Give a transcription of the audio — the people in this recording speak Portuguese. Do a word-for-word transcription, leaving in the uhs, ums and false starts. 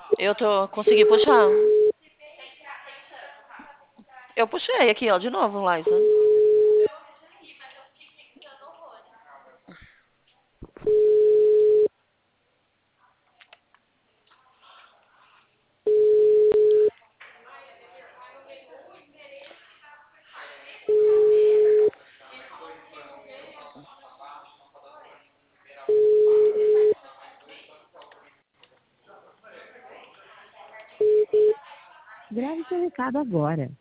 Eu tô. Consegui puxar. Eu puxei aqui, ó, de novo, Liza. Grave seu recado agora.